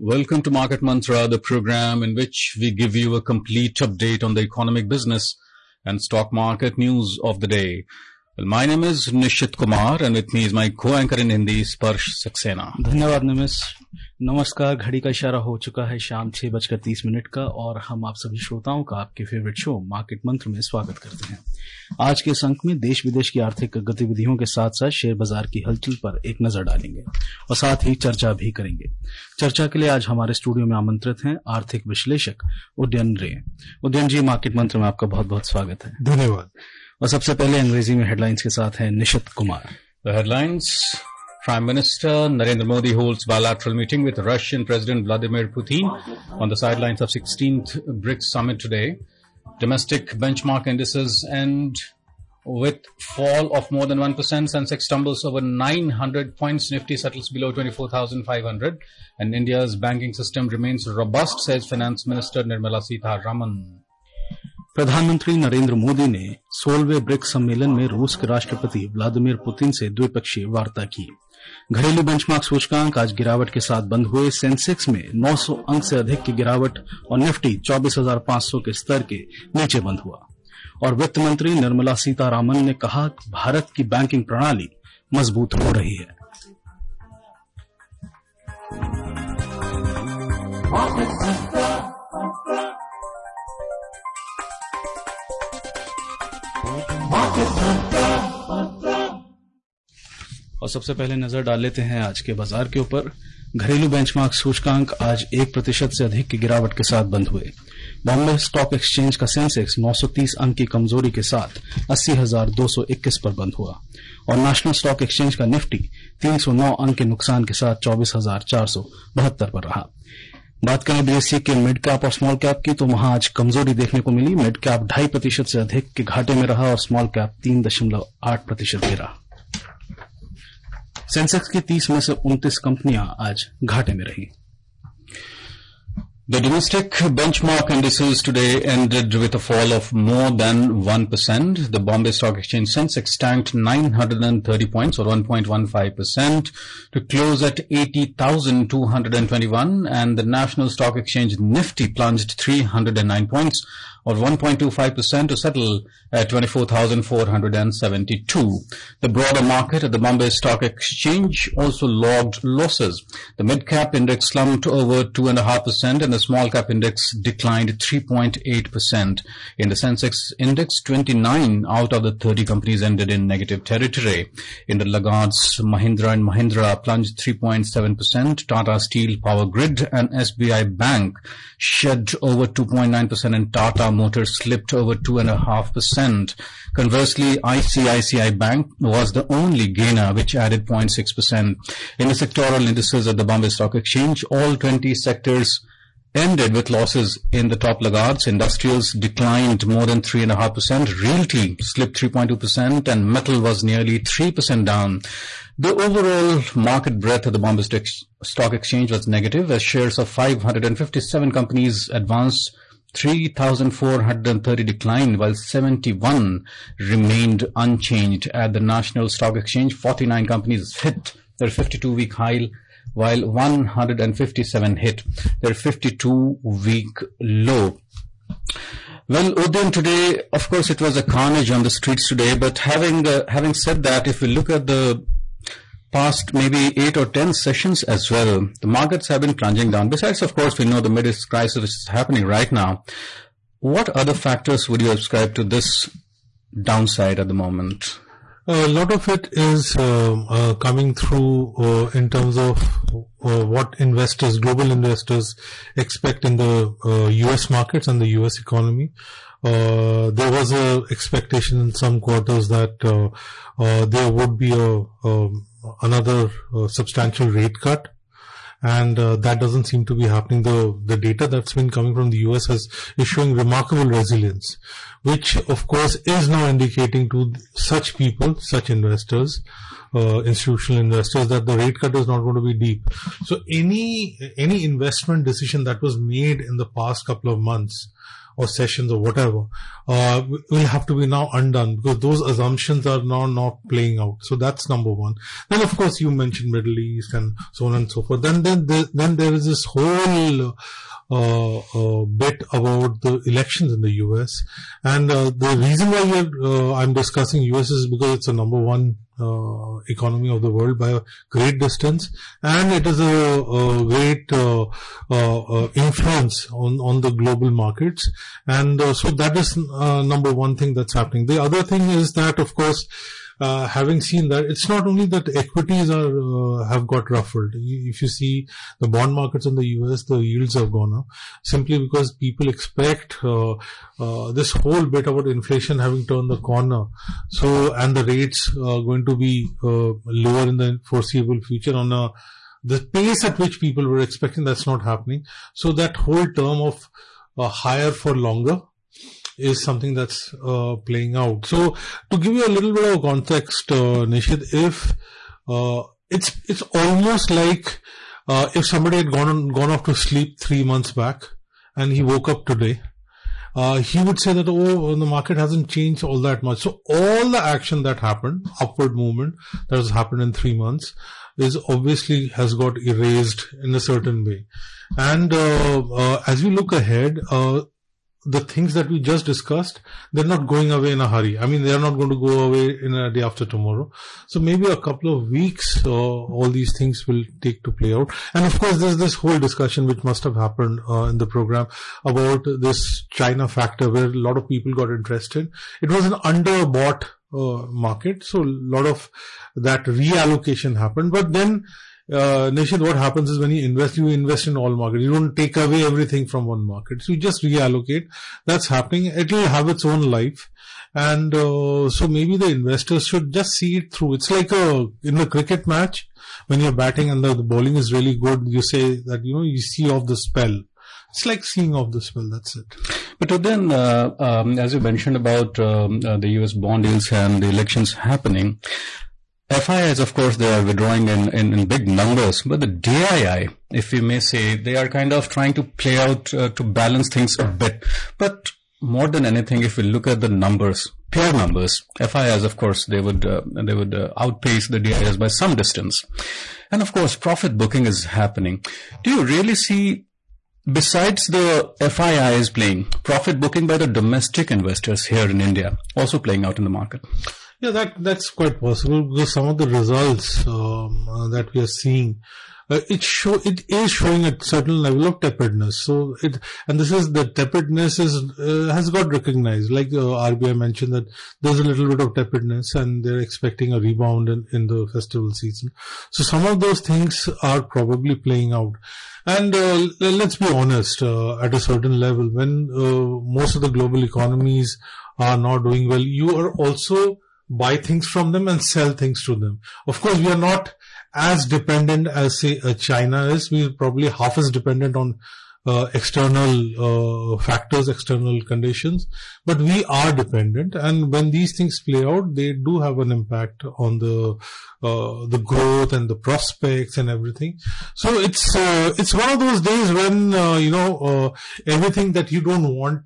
Welcome to Market Mantra, the program in which we give you a complete update on the economic, business and stock market news of the day. Well, my name is Nishit Kumar and with me is my co-anchor in Hindi, Sparsh Saxena. धन्यवाद नमस्कार। घड़ी का इशारा हो चुका है शाम 6:30 का और हम आप सभी श्रोताओं का आपके फेवरेट शो मार्केट मंत्र में स्वागत करते हैं। आज के इस अंक में देश विदेश की आर्थिक गतिविधियों के साथ साथ शेयर बाजार की हलचल पर एक नजर डालेंगे और साथ ही चर्चा भी करेंगे। चर्चा के लिए आज हमारे स्टूडियो में आमंत्रित हैं आर्थिक विश्लेषक उदयन रे। उदयन जी, मार्केट मंत्र में आपका बहुत बहुत स्वागत है। धन्यवाद। और सबसे पहले अंग्रेजी में हेडलाइंस के साथ हैं निशित Kumar. The headlines: Prime Minister Narendra Modi holds bilateral meeting with Russian President Vladimir Putin on the sidelines of 16th BRICS summit today. Domestic benchmark indices end with fall of more than 1%. Sensex tumbles over 900 points. Nifty settles below 24,500. And India's banking system remains robust, says Finance Minister Nirmala Sitharaman. प्रधानमंत्री नरेंद्र मोदी ने 16वें BRICS सम्मेलन में रूस के राष्ट्रपति Vladimir Putin से द्विपक्षीय वार्ता की। घरेलू बेंचमार्क सूचकांक आज गिरावट के साथ बंद हुए। सेंसेक्स में 900 अंक से अधिक की गिरावट और निफ्टी 24,500 के स्तर के नीचे बंद हुआ। और वित्त मंत्री निर्मला सीतारामन ने कहा कि भारत की बैंकिंग प्रणाली मजबूत हो रही है। और सबसे पहले नजर डाल लेते हैं आज के बाजार के ऊपर। घरेलू बेंचमार्क सूचकांक आज 1% से अधिक की गिरावट के साथ बंद हुए। बॉम्बे स्टॉक एक्सचेंज का सेंसेक्स 930 अंक की कमजोरी के साथ 80,221 पर बंद हुआ और नेशनल स्टॉक एक्सचेंज का निफ्टी 309 अंक के नुकसान के साथ 24,472 पर रहा। बात करें बीएसई के मिड कैप और स्मॉल कैप की, तो वहां आज कमजोरी देखने को मिली। मिड कैप 2.5% से अधिक के घाटे में रहा और स्मॉल कैप 3.8% गिरा। सेंसेक्स की 30 में से 29 कंपनियां आज घाटे में रही। The domestic benchmark indices today ended with a fall of more than 1%. The Bombay Stock Exchange Sensex tanked 930 points or 1.15% to close at 80,221 and the National Stock Exchange Nifty plunged 309 points or 1.25% to settle at 24,472. The broader market at the Bombay Stock Exchange also logged losses. The mid-cap index slumped over 2.5% and the small-cap index declined 3.8%. In the Sensex index, 29 out of the 30 companies ended in negative territory. In the laggards, Mahindra & Mahindra plunged 3.7%, Tata Steel, Power Grid and SBI Bank shed over 2.9% and Tata Motors slipped over 2.5%. Conversely, ICICI Bank was the only gainer, which added 0.6%. In the sectoral indices at the Bombay Stock Exchange, all 20 sectors ended with losses in the top laggards. Industrials declined more than 3.5%. Realty slipped 3.2% and metal was nearly 3% down. The overall market breadth of the Bombay Stock Exchange was negative as shares of 557 companies advanced 3,430 declined while 71 remained unchanged. At the National Stock Exchange, 49 companies hit their 52-week high while 157 hit their 52-week low. Well, Udayan, today, of course, it was a carnage on the streets today, but having said that, if we look at the past maybe 8 or 10 sessions as well, the markets have been plunging down. Besides, of course, we know the Middle East crisis which is happening right now. What other factors would you ascribe to this downside at the moment? A lot of it is coming through in terms of what investors, global investors, expect in the US markets and the US economy. There was a expectation in some quarters that there would be another substantial rate cut. And that doesn't seem to be happening. The data that's been coming from the US is showing remarkable resilience, which of course is now indicating to such people, such investors, institutional investors, that the rate cut is not going to be deep. So any investment decision that was made in the past couple of months or sessions or whatever, will have to be now undone because those assumptions are now not playing out. So that's number one. Then of course you mentioned Middle East and so on and so forth. Then there is this whole bit about the elections in the US, and the reason why I'm discussing US is because it's the number one economy of the world by a great distance, and it is a great influence on the global markets, and so that is number one thing that's happening. The other thing is that, of course, having seen that, it's not only that equities have got ruffled. If you see the bond markets in the US, the yields have gone up simply because people expect this whole bit about inflation having turned the corner. So, and the rates are going to be lower in the foreseeable future on the pace at which people were expecting. That's not happening. So that whole term of higher for longer is something that's playing out. So to give you a little bit of context, Nishit, if it's almost like if somebody had gone off to sleep 3 months back and he woke up today, he would say that, oh, the market hasn't changed all that much. So all the action that happened, upward movement that has happened in 3 months, is obviously has got erased in a certain way. And as we look ahead, the things that we just discussed, they're not going away in a hurry. I mean, they're not going to go away in a day after tomorrow. So maybe a couple of weeks, all these things will take to play out. And of course, there's this whole discussion which must have happened in the program about this China factor where a lot of people got interested. It was an underbought market. So a lot of that reallocation happened. But then, Nishit, what happens is when you invest in all markets. You don't take away everything from one market. So you just reallocate. That's happening. It will have its own life. And so maybe the investors should just see it through. It's like in a cricket match, when you're batting and the bowling is really good, you say that, you see off the spell. It's like seeing off the spell, that's it. But then, as you mentioned about the US bond yields and the elections happening, FIIs, of course, they are withdrawing in big numbers, but the DII, if you may say, they are kind of trying to play out to balance things a bit. But more than anything, if we look at the numbers, pure numbers, FIIs, of course, they would outpace the DIIs by some distance. And of course, profit booking is happening. Do you really see, besides the FIIs playing, profit booking by the domestic investors here in India also playing out in the market? Yeah, that's quite possible because some of the results that we are seeing, it is showing a certain level of tepidness. So the tepidness has got recognized. Like RBI mentioned that there's a little bit of tepidness and they're expecting a rebound in the festival season. So some of those things are probably playing out. And let's be honest, at a certain level, when most of the global economies are not doing well, you are also buy things from them and sell things to them. Of course, we are not as dependent as, say, China is. We are probably half as dependent on external factors, external conditions, but we are dependent. And when these things play out, they do have an impact on the growth and the prospects and everything. So it's one of those days when everything that you don't want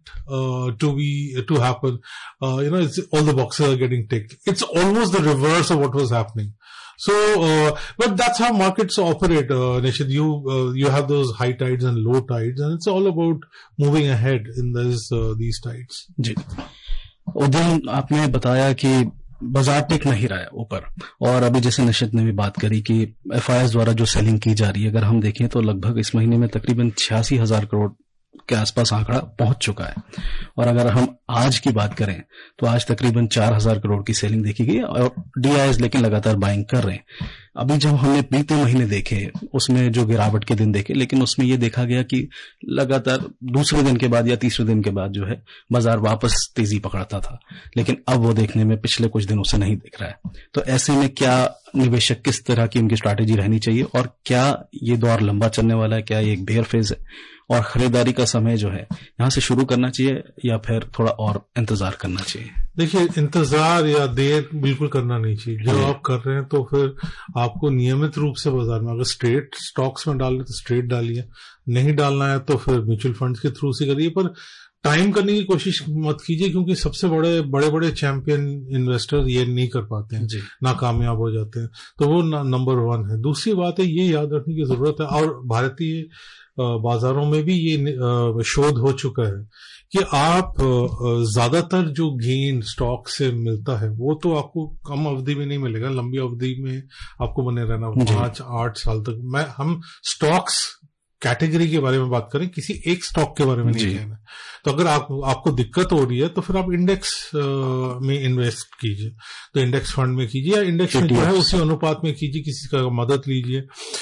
to happen, it's all the boxes are getting ticked. It's almost the reverse of what was happening. So, but that's how markets operate, Nishit. You have those high tides and low tides, and it's all about moving ahead in these tides. जी, उदयन, आपने बताया कि बाजार टिक नहीं रहा है ऊपर, और अभी जैसे निशित ने भी बात करी कि एफआईएस द्वारा जो सेलिंग की जा रही है, अगर हम देखें तो लगभग इस महीने में तकरीबन 86,000 करोड़ के आसपास आंकड़ा पहुंच चुका है। और अगर हम आज की बात करें तो आज तकरीबन 4,000 करोड़ की सेलिंग देखी गई और डीआईएस लेकिन लगातार बाइंग कर रहे हैं। अभी जब हमने बीते महीने देखे उसमें जो गिरावट के दिन देखे, लेकिन उसमें ये देखा गया कि लगातार दूसरे दिन के बाद या तीसरे दिन के बाद जो है बाजार वापस तेजी पकड़ता था, लेकिन अब वो देखने में पिछले कुछ दिनों से नहीं दिख रहा है। तो ऐसे में क्या निवेशक किस तरह की उनकी स्ट्रैटेजी रहनी चाहिए और क्या ये दौर लंबा चलने वाला है, क्या ये एक बेयर फेज है और खरीदारी का समय जो है यहां से शुरू करना चाहिए या फिर थोड़ा और इंतजार करना चाहिए? देखिए, इंतजार या देर बिल्कुल करना नहीं चाहिए। जब आप कर रहे हैं तो फिर आपको नियमित रूप से बाजार में, अगर स्ट्रेट स्टॉक्स में डाल रहे तो स्ट्रेट डालिए, नहीं डालना है तो फिर म्यूचुअल फंड्स के थ्रू से करिए, पर टाइम करने की कोशिश मत कीजिए, क्योंकि सबसे बड़े चैंपियन इन्वेस्टर ये नहीं कर पाते हैं, नाकामयाब हो जाते हैं। तो वो नंबर 1 है। दूसरी बात है, ये याद रखने की जरूरत है, और भारतीय बाजारों में भी ये शोध हो चुका है कि आप ज्यादातर जो गेन स्टॉक से मिलता है वो तो आपको कम अवधि में नहीं मिलेगा, लंबी अवधि में आपको बने रहना 5-8 साल तक। हम स्टॉक्स कैटेगरी के बारे में बात करें, किसी एक स्टॉक के बारे में नहीं कहना। तो अगर आपको दिक्कत हो रही है तो फिर आप इंडेक्स में इन्वेस्ट कीजिए, तो इंडेक्स फंड में कीजिए, या इंडेक्स में जो है उसी अनुपात में कीजिए, किसी का मदद लीजिए।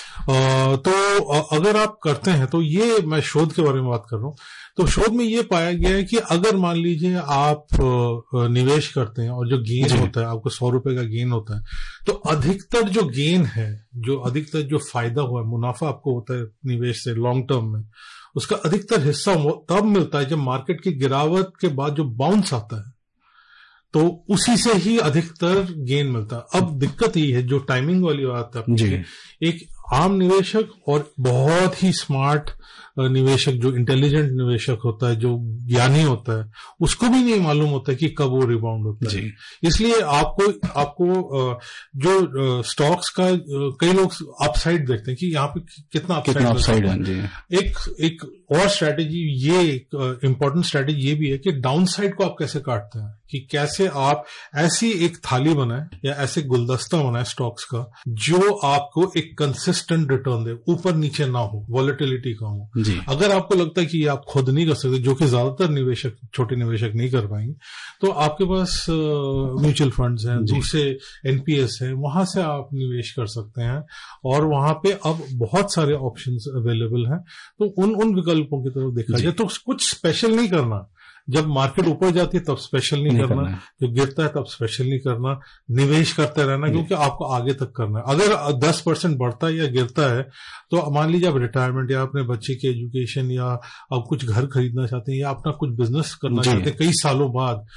तो अगर आप करते हैं तो ये, मैं शोध के बारे में बात कर रहा हूँ, तो शोध में ये पाया गया है कि अगर मान लीजिए आप निवेश करते हैं और जो गेन होता है, आपको 100 रुपए का गेन होता है, तो अधिकतर जो गेन है, जो अधिकतर जो फायदा हुआ है, मुनाफा आपको होता है निवेश से लॉन्ग टर्म में, उसका अधिकतर हिस्सा तब मिलता है जब मार्केट की गिरावट के बाद जो बाउंस आता है, तो उसी से ही अधिकतर गेन मिलता है। अब दिक्कत ये है, जो टाइमिंग वाली बात है, एक आम निवेशक और बहुत ही स्मार्ट निवेशक, जो इंटेलिजेंट निवेशक होता है, जो ज्ञानी होता है, उसको भी नहीं मालूम होता है कि कब वो रिबाउंड होता है। इसलिए आपको जो स्टॉक्स का, कई लोग अपसाइड देखते हैं कि यहाँ पे कितना अपसाइड है। एक और स्ट्रैटेजी, ये एक इम्पोर्टेंट स्ट्रैटेजी ये भी है कि डाउन साइड को आप कैसे काटते हैं, कि कैसे आप ऐसी एक थाली बनाए या ऐसे गुलदस्ता बनाए स्टॉक्स का जो आपको एक कंसिस्टेंट रिटर्न दे, ऊपर नीचे ना हो, वॉलेटिलिटी का हो। अगर आपको लगता है कि आप खुद नहीं कर सकते, जो कि ज्यादातर निवेशक, छोटे निवेशक नहीं कर पाएंगे, तो आपके पास म्यूचुअल फंड्स हैं, दूसरे एनपीएस हैं, वहां से आप निवेश कर सकते हैं, और वहां पे अब बहुत सारे ऑप्शंस अवेलेबल हैं। तो उन विकल्पों की तरफ देखा जाए तो कुछ स्पेशल नहीं करना। जब मार्केट ऊपर जाती है तब स्पेशल नहीं करना, जो गिरता है तब स्पेशल नहीं करना, निवेश करते रहना, क्योंकि आपको आगे तक करना है। अगर 10% बढ़ता है या गिरता है, तो मान लीजिए आप रिटायरमेंट या अपने बच्चे की एजुकेशन, या आप कुछ घर खरीदना चाहते हैं, या अपना कुछ बिजनेस करना चाहते हैं कई सालों बाद,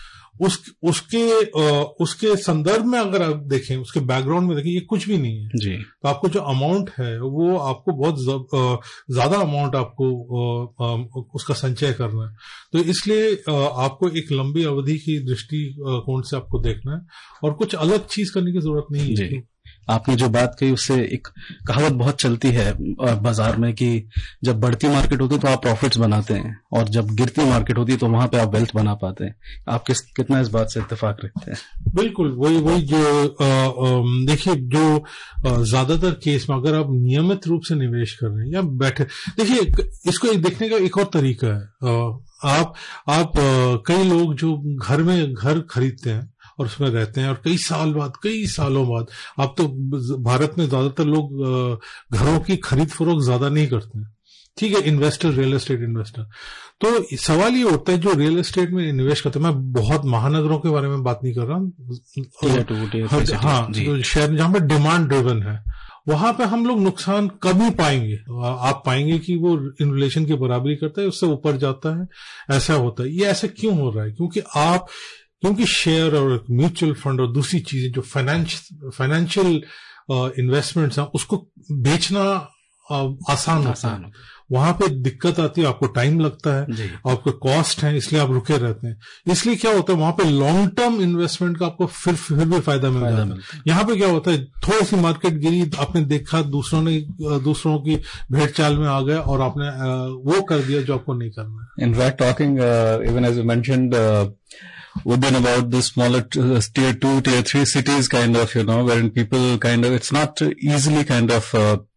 उसके संदर्भ में अगर आप देखें, उसके बैकग्राउंड में देखें, ये कुछ भी नहीं है। तो आपको जो अमाउंट है वो आपको बहुत ज्यादा अमाउंट आपको उसका संचय करना है। तो इसलिए आपको एक लंबी अवधि की दृष्टिकोण से आपको देखना है, और कुछ अलग चीज करने की जरूरत नहीं है। आपने जो बात कही उससे एक कहावत बहुत चलती है बाजार में कि जब बढ़ती मार्केट होती है तो आप प्रॉफिट्स बनाते हैं, और जब गिरती मार्केट होती है तो वहां पे आप वेल्थ बना पाते हैं। आप कितना इस बात से इत्तेफाक रखते हैं? बिल्कुल वही जो देखिए, जो ज्यादातर केस में अगर आप नियमित रूप से निवेश कर रहे हैं या बैठे, देखिए इसको देखने का एक और तरीका है। आप कई लोग जो घर खरीदते हैं और उसमें रहते हैं, और कई सालों बाद, अब तो भारत में ज्यादातर लोग घरों की खरीद फरोख्त ज्यादा नहीं करते हैं, ठीक है, इन्वेस्टर, रियल एस्टेट इन्वेस्टर। तो सवाल ये होता है, जो रियल एस्टेट में निवेश करते हैं, मैं बहुत महानगरों के बारे में बात नहीं कर रहा हूँ, जो शहर जहां पर डिमांड ड्रिवन है, वहां पे हम लोग नुकसान कभी पाएंगे। आप पाएंगे कि वो इन रिलेशन की बराबरी करता है, उससे ऊपर जाता है, ऐसा होता है। ये ऐसा क्यों हो रहा है? क्योंकि शेयर और म्यूचुअल फंड और दूसरी चीजें जो फाइनेंशियल इन्वेस्टमेंट्स हैं, उसको बेचना आसान होता है। वहां पे दिक्कत आती है, आपको टाइम लगता है, आपको कॉस्ट है, इसलिए आप रुके रहते हैं। इसलिए क्या होता है, वहां पे लॉन्ग टर्म इन्वेस्टमेंट का आपको फिर भी फायदा मिल जाता है। यहाँ पे क्या होता है, थोड़ी सी मार्केट गिरी, आपने देखा दूसरों की भेड़ चाल में आ गए, और आपने वो कर दिया जो आपको नहीं करना। In fact talking even as you mentioned within about the smaller tier 2, tier 3 cities kind of, wherein people kind of, it's not easily kind of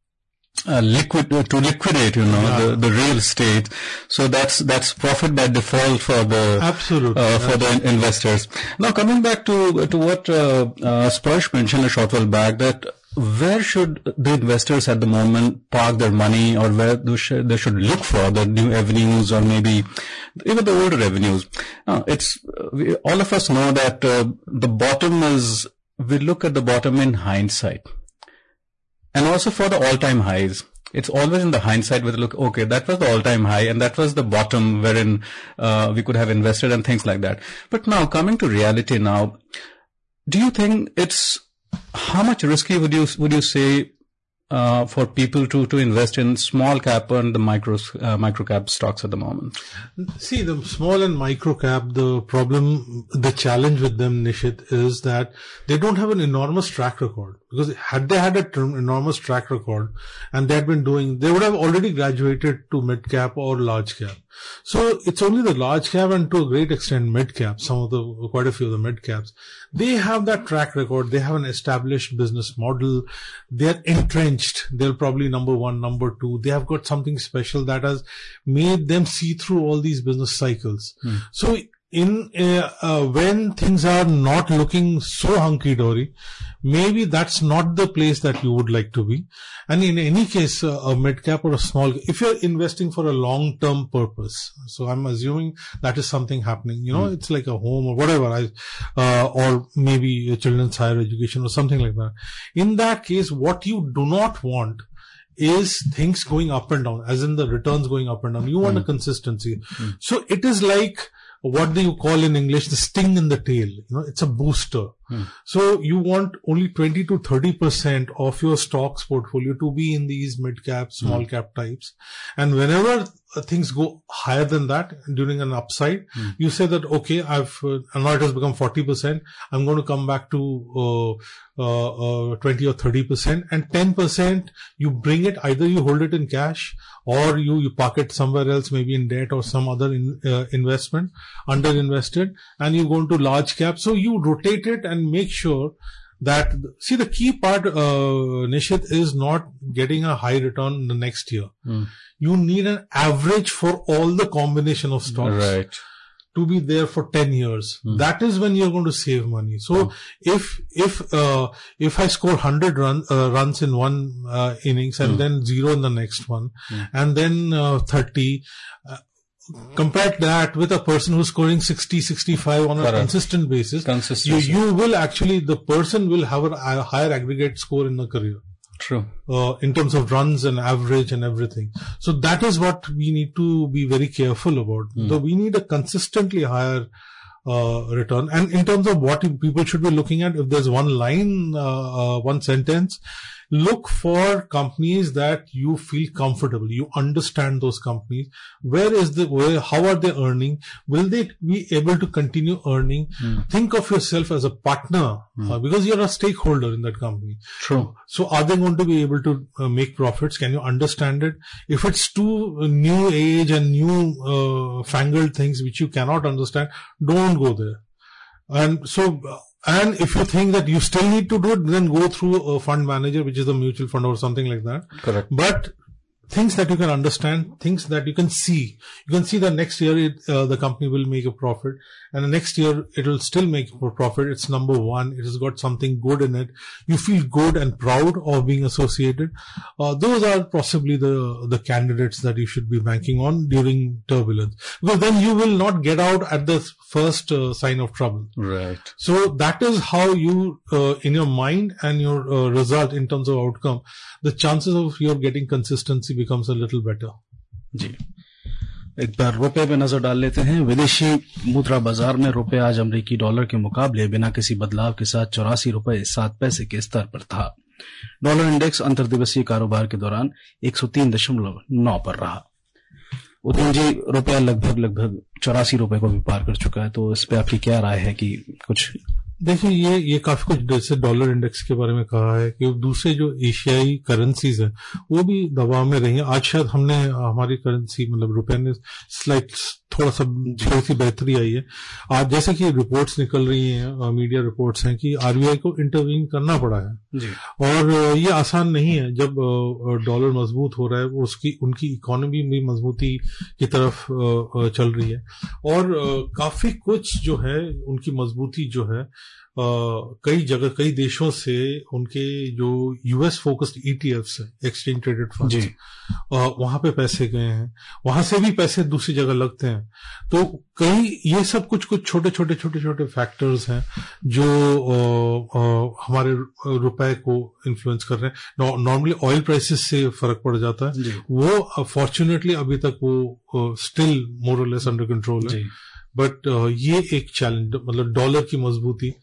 liquidate, the real estate. So that's profit by default for the for the investors. Now coming back to what Sparsh mentioned a short while back, that where should the investors at the moment park their money, or where they should look for the new avenues, or maybe even the older avenues? All of us know that the bottom is, we look at the bottom in hindsight, and also for the all-time highs. It's always in the hindsight with look, okay, that was the all-time high and that was the bottom wherein we could have invested and things like that. But now coming to reality now, do you think it's how much risky would you say for people to invest in small cap and the micro cap stocks at the moment? See, the small and micro cap, the challenge with them, Nishit, is that they don't have an enormous track record. Because had they had an enormous track record and they had been doing, they would have already graduated to mid cap or large cap. So it's only the large cap and to a great extent mid cap, quite a few of the mid caps. They have that track record. They have an established business model. They're entrenched. They're probably number one, number two. They have got something special that has made them see through all these business cycles. So when things are not looking so hunky-dory, maybe that's not the place that you would like to be. And in any case, a mid-cap or a small, if you're investing for a long-term purpose, so I'm assuming that is something happening, it's like a home or whatever, or maybe a children's higher education or something like that. In that case, what you do not want is things going up and down, as in the returns going up and down. You want a consistency. So it is like, what do you call in English, the sting in the tail? It's a booster. So you want only 20 to 30% of your stocks portfolio to be in these mid cap, small cap types. And whenever things go higher than that during an upside, you say that, okay, now it has become 40%. I'm going to come back to 20 or 30%, and 10% you bring it, either you hold it in cash or you park it somewhere else, maybe in debt or some other investment, under invested, and you go into large cap. So you rotate it and make sure that, see, the key part, Nishit, is not getting a high return in the next year. You need an average for all the combination of stocks. Right. To be there for 10 years. That is when you're going to save money. So if I score 100 runs in one innings and then 0 in the next one, and then 30, compare that with a person who's scoring 60, 65 on a consistent basis, you will actually, the person will have a higher aggregate score in the career. True. In terms of runs and average and everything. So that is what we need to be very careful about. So we need a consistently higher return. And in terms of what people should be looking at, if there's one line, one sentence, look for companies that you feel comfortable. You understand those companies. How are they earning? Will they be able to continue earning? Think of yourself as a partner, because you're a stakeholder in that company. True. So are they going to be able to make profits? Can you understand it? If it's too new age and new fangled things which you cannot understand, don't go there. And if you think that you still need to do it, then go through a fund manager, which is a mutual fund or something like that. Correct. But things that you can understand, things that you can see. You can see that next year the company will make a profit, and the next year it will still make a profit. It's number one. It has got something good in it. You feel good and proud of being associated. Those are possibly the candidates that you should be banking on during turbulence, because then you will not get out at the first sign of trouble. Right. So that is how you, in your mind and your result in terms of outcome, the chances of your getting consistency becomes a little better. जी, एक बार रुपए पे नजर डाल लेते हैं। विदेशी मुद्रा बाजार में रुपए आज अमेरिकी डॉलर के मुकाबले बिना किसी बदलाव के साथ 84 रुपए 7 पैसे के स्तर पर था। डॉलर इंडेक्स अंतर्दिवसीय कारोबार के दौरान 103.9 पर रहा। उदयन जी, रुपया लगभग 84 रुपए को भी पार कर चुका है, तो इस पे आपकी क्या राय है कि कुछ? देखिए, ये काफी कुछ जैसे डॉलर इंडेक्स के बारे में कहा है कि दूसरे जो एशियाई करेंसीज है वो भी दबाव में रही है। आज शायद हमारी करेंसी मतलब रुपए ने थोड़ी सी बेहतरी आई है। आज जैसे कि रिपोर्ट्स निकल रही हैं, मीडिया रिपोर्ट्स हैं कि आरबीआई को इंटरवीन करना पड़ा है जी। और ये आसान नहीं है। जब डॉलर मजबूत हो रहा है, उनकी इकोनॉमी भी मजबूती की तरफ चल रही है, और काफी कुछ जो है उनकी मजबूती जो है कई देशों से उनके जो यूएस फोकस्ड ईटीएफ्स है, एक्सचेंज ट्रेडेड फंड्स, वहां पे पैसे गए हैं, वहां से भी पैसे दूसरी जगह लगते हैं। तो ये सब कुछ छोटे छोटे फैक्टर्स हैं जो हमारे रुपए को इन्फ्लुएंस कर रहे हैं। नॉर्मली ऑयल प्राइसेस से फर्क पड़ जाता है, वो फॉर्चुनेटली अभी तक वो स्टिल मोर और लेस अंडर कंट्रोल है। बट ये एक चैलेंज, मतलब डॉलर की मजबूती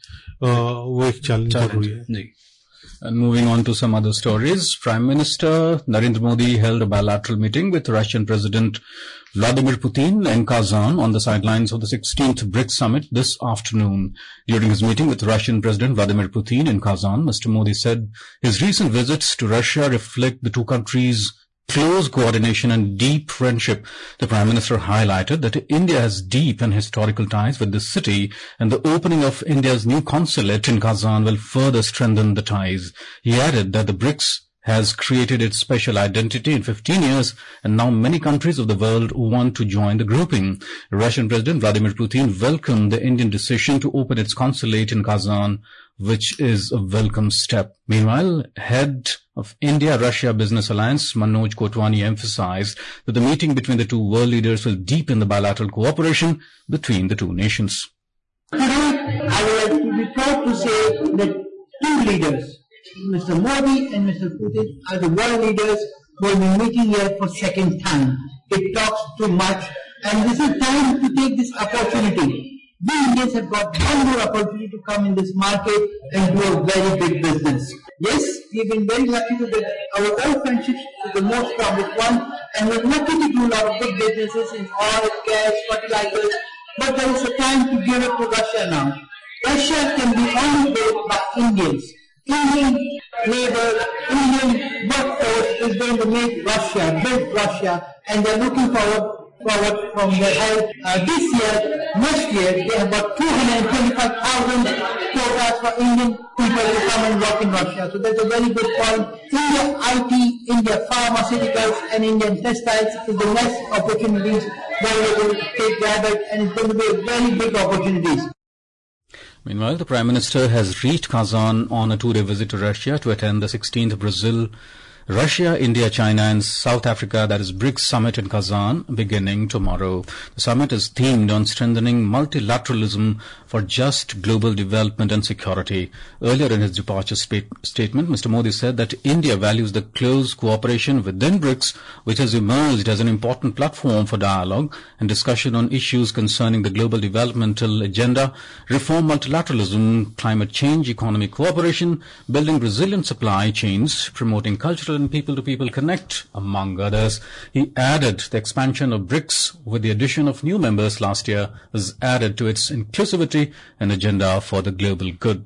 वो एक चैलेंज जरूरी है। And moving on to some other stories, Prime Minister Narendra Modi held a bilateral meeting with Russian President Vladimir Putin in Kazan on the sidelines of the 16th BRICS summit this afternoon. During his meeting with Russian President Vladimir Putin in Kazan, Mr. Modi said his recent visits to Russia reflect the two countries' close coordination and deep friendship. The Prime Minister highlighted that India has deep and historical ties with the city, and the opening of India's new consulate in Kazan will further strengthen the ties. He added that the BRICS has created its special identity in 15 years, and now many countries of the world want to join the grouping. Russian President Vladimir Putin welcomed the Indian decision to open its consulate in Kazan, which is a welcome step. Meanwhile, head of India-Russia Business Alliance, Manoj Kotwani, emphasized that the meeting between the two world leaders will deepen the bilateral cooperation between the two nations. Today, I would like to be proud to say that two leaders, Mr. Modi and Mr. Putin, are the world leaders who will be meeting here for second time. It talks too much, and this is time to take this opportunity. We Indians have got one more opportunity to come in this market and do a very big business. Yes, we've been very lucky to get our own friendship is the most strongest one, and we're lucky to do a lot of big businesses in oil, gas, fertilizers, but there is a time to give it to Russia now. Russia can be only built by Indians. Indian labor, Indian workforce is going to make Russia, build Russia, and they're looking forward from their help. This year, next year, they have got 225,000 quotas for Indian people to come and work in Russia. So that's a very good point. India IT, India pharmaceuticals, and Indian textiles is the next opportunities where we will take rabbit, and it's going to be a very big opportunities. Meanwhile, the Prime Minister has reached Kazan on a two-day visit to Russia to attend the 16th Russia, India, China and South Africa, that is BRICS summit in Kazan, beginning tomorrow. The summit is themed on strengthening multilateralism for just global development and security. Earlier in his departure statement, Mr. Modi said that India values the close cooperation within BRICS, which has emerged as an important platform for dialogue and discussion on issues concerning the global developmental agenda, reform multilateralism, climate change, economic cooperation, building resilient supply chains, promoting cultural and people-to-people connect, among others. He added the expansion of BRICS with the addition of new members last year has added to its inclusivity and agenda for the global good.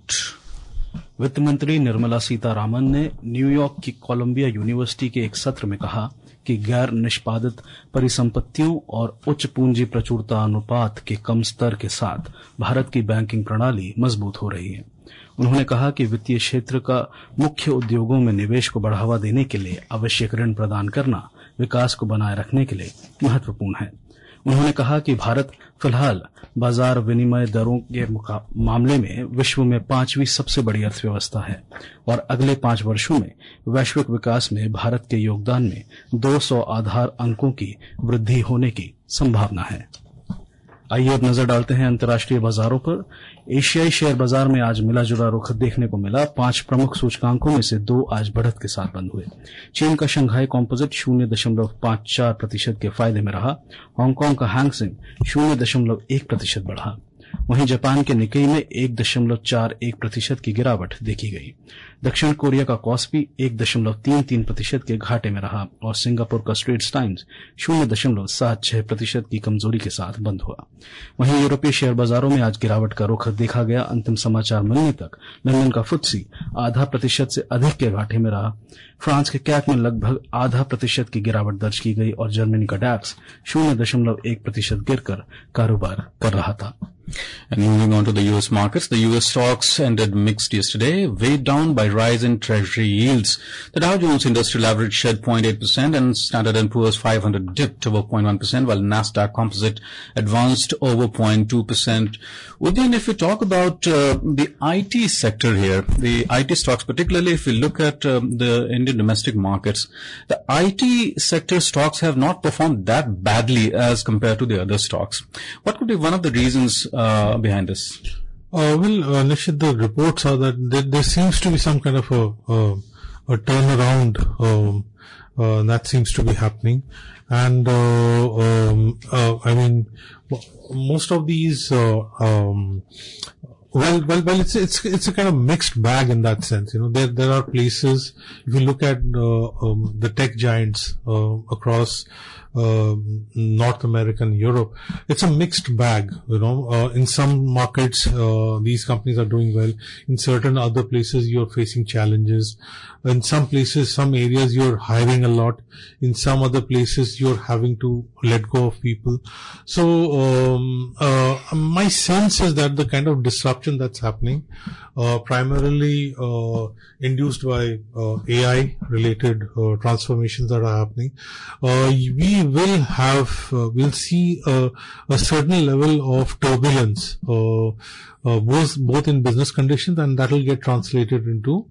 वित्त मंत्री निर्मला सीतारामन ने New York की Colombia university के एक सत्र में कहा कि गैर निष्पादित परिसंपत्तियों और उच्च पूंजी प्रचुरता अनुपात के कम स्तर के साथ भारत की बैंकिंग प्रणाली मजबूत हो रही है। उन्होंने कहा कि वित्तीय क्षेत्र का मुख्य उद्योगों में निवेश को बढ़ावा देने के लिए आवश्यक ऋण प्रदान करना विकास को बनाए रखने के लिए महत्वपूर्ण है। उन्होंने कहा कि भारत फिलहाल बाजार विनिमय दरों के मामले में विश्व में 5वीं सबसे बड़ी अर्थव्यवस्था है और अगले 5 वर्षों में वैश्विक विकास में भारत के योगदान में 200 आधार अंकों की वृद्धि होने की संभावना है। आइए अब नजर डालते हैं अंतर्राष्ट्रीय बाजारों पर। एशियाई शेयर बाजार में आज मिला जुला रुख देखने को मिला। 5 प्रमुख सूचकांकों में से 2 आज बढ़त के साथ बंद हुए। चीन का शंघाई कॉम्पोजिट 0.54% के फायदे में रहा। हांगकांग का हैंगसेंग 0.1% बढ़ा। वहीं जापान के निकेई में 1.41% की गिरावट देखी गई। दक्षिण कोरिया का कॉस्पी 1.33% के घाटे में रहा और सिंगापुर का स्ट्रेट्स टाइम्स 0.76% की कमजोरी के साथ बंद हुआ। वहीं यूरोपीय शेयर बाजारों में आज गिरावट का रुख देखा गया। अंतिम समाचार मिलने तक लंदन का फुत्सी 0.5% से अधिक के घाटे में रहा। फ्रांस के कैक में लगभग 0.5% की गिरावट दर्ज की गई और जर्मनी का डैक्स 0.1% गिरकर कारोबार कर रहा था। And moving on to the U.S. markets, the U.S. stocks ended mixed yesterday, weighed down by rise in treasury yields. The Dow Jones Industrial Average shed 0.8% and Standard & Poor's 500 dipped over 0.1%, while Nasdaq Composite advanced over 0.2%. Udin, if we talk about the IT sector here, the IT stocks, particularly if we look at the Indian domestic markets, the IT sector stocks have not performed that badly as compared to the other stocks. What could be one of the reasons behind this? Nishit, the reports are that there seems to be some kind of a turnaround that seems to be happening, and I mean, most of these it's a kind of mixed bag in that sense. You know, there are places, if you look at the tech giants across North America and Europe, it's a mixed bag. You know, in some markets these companies are doing well. In certain other places you're facing challenges. In some places, some areas you're hiring a lot. In some other places you're having to let go of people. So my sense is that the kind of disruption that's happening, primarily induced by AI related transformations that are happening, we will have we'll see a certain level of turbulence both in business conditions, and that will get translated into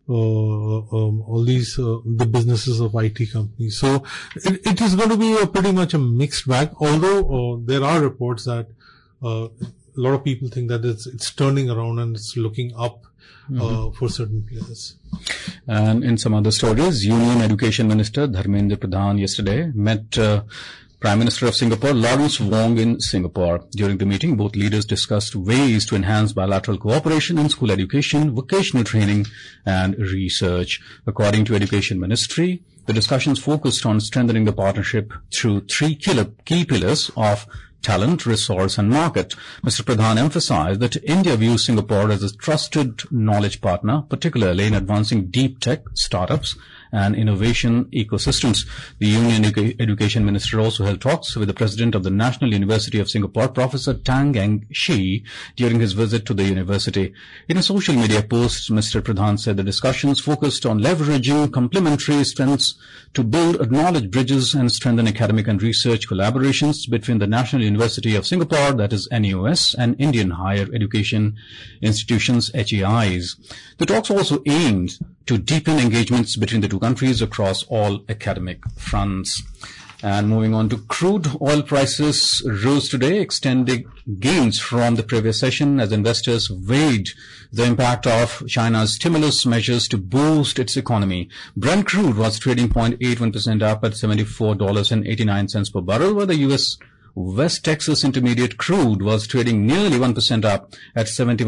all these the businesses of IT companies. So it is going to be pretty much a mixed bag, although there are reports that a lot of people think that it's turning around and it's looking up for certain players. And in some other stories, Union Education Minister Dharmendra Pradhan yesterday met Prime Minister of Singapore Lawrence Wong in Singapore. During the meeting, both leaders discussed ways to enhance bilateral cooperation in school education, vocational training and research. According to Education Ministry, the discussions focused on strengthening the partnership through three key pillars of talent, resource and market. Mr. Pradhan emphasized that India views Singapore as a trusted knowledge partner, particularly in advancing deep tech, startups and innovation ecosystems. The Union Education Minister also held talks with the President of the National University of Singapore, Professor Tang Eng Shee, during his visit to the university. In a social media post, Mr. Pradhan said the discussions focused on leveraging complementary strengths to build knowledge bridges and strengthen academic and research collaborations between the National University of Singapore, that is NUS, and Indian Higher Education Institutions, HEIs. The talks also aimed to deepen engagements between the two countries across all academic fronts. And moving on to crude oil prices rose today, extending gains from the previous session as investors weighed the impact of China's stimulus measures to boost its economy. Brent crude was trading 0.81% up at $74.89 per barrel, while the U.S. West Texas Intermediate crude was trading nearly 1% up at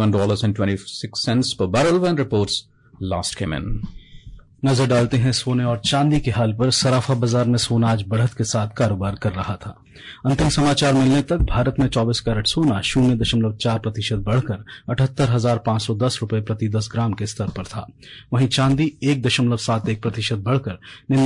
$71.26 per barrel when reports last came in. नजर डालते हैं सोने और चांदी के हाल पर। सराफा बाजार में सोना आज बढ़त के साथ कारोबार कर रहा था। अंतिम समाचार मिलने तक भारत में 24 कैरेट सोना 0.4% बढ़कर 78,510 रुपए प्रति 10 ग्राम के स्तर पर था। वहीं चांदी 1.71% बढ़कर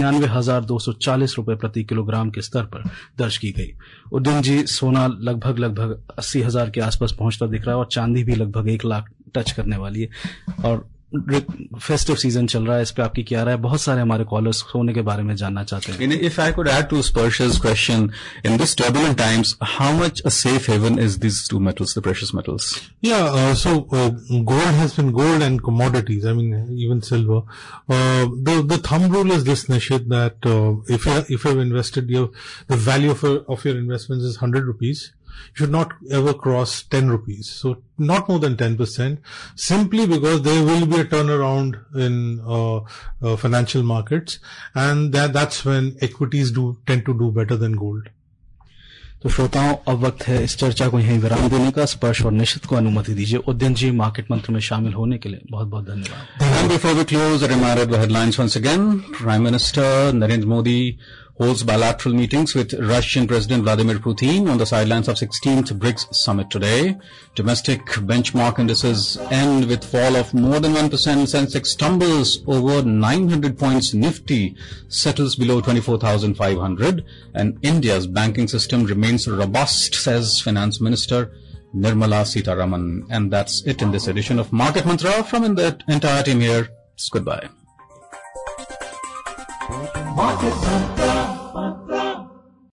99,240 रुपए प्रति किलोग्राम के स्तर पर दर्ज की गई। उद्यम जी, सोना लगभग 80,000 के आसपास पहुंचता दिख रहा है और चांदी भी लगभग 1 लाख टच करने वाली है और फेस्टिव सीजन चल रहा है। इस पे आपकी क्या राय है? बहुत सारे हमारे कॉलर्स सोने के बारे में जानना चाहते हैं। If I could add to Sparsh's question, in this turbulent times, how much a safe haven is these two metals, the precious metals? Yeah, so gold has been gold and commodities. I mean, even silver. The thumb rule is this, Nishit, that if you have invested the value of your investments is 100 rupees. You should not ever cross 10 rupees. So not more than 10%, simply because there will be a turnaround in financial markets, and that's when equities tend to do better than gold. तो श्रोताओं, अब वक्त है इस चर्चा को यहीं विराम देने का। स्पर्श और निश्चित को अनुमति दीजिए। उद्यन जी, मार्केट मंत्र में शामिल होने के लिए बहुत बहुत धन्यवाद। And before we close, a reminder of the headlines once again. Prime Minister Narendra Modi holds bilateral meetings with Russian President Vladimir Putin on the sidelines of 16th BRICS summit today. Domestic benchmark indices end with fall of more than 1%. Sensex tumbles over 900 points. Nifty settles below 24,500. And India's banking system remains robust, says Finance Minister Nirmala Sitharaman. And that's it in this edition of Market Mantra. From the entire team here, it's goodbye. Market Mantra.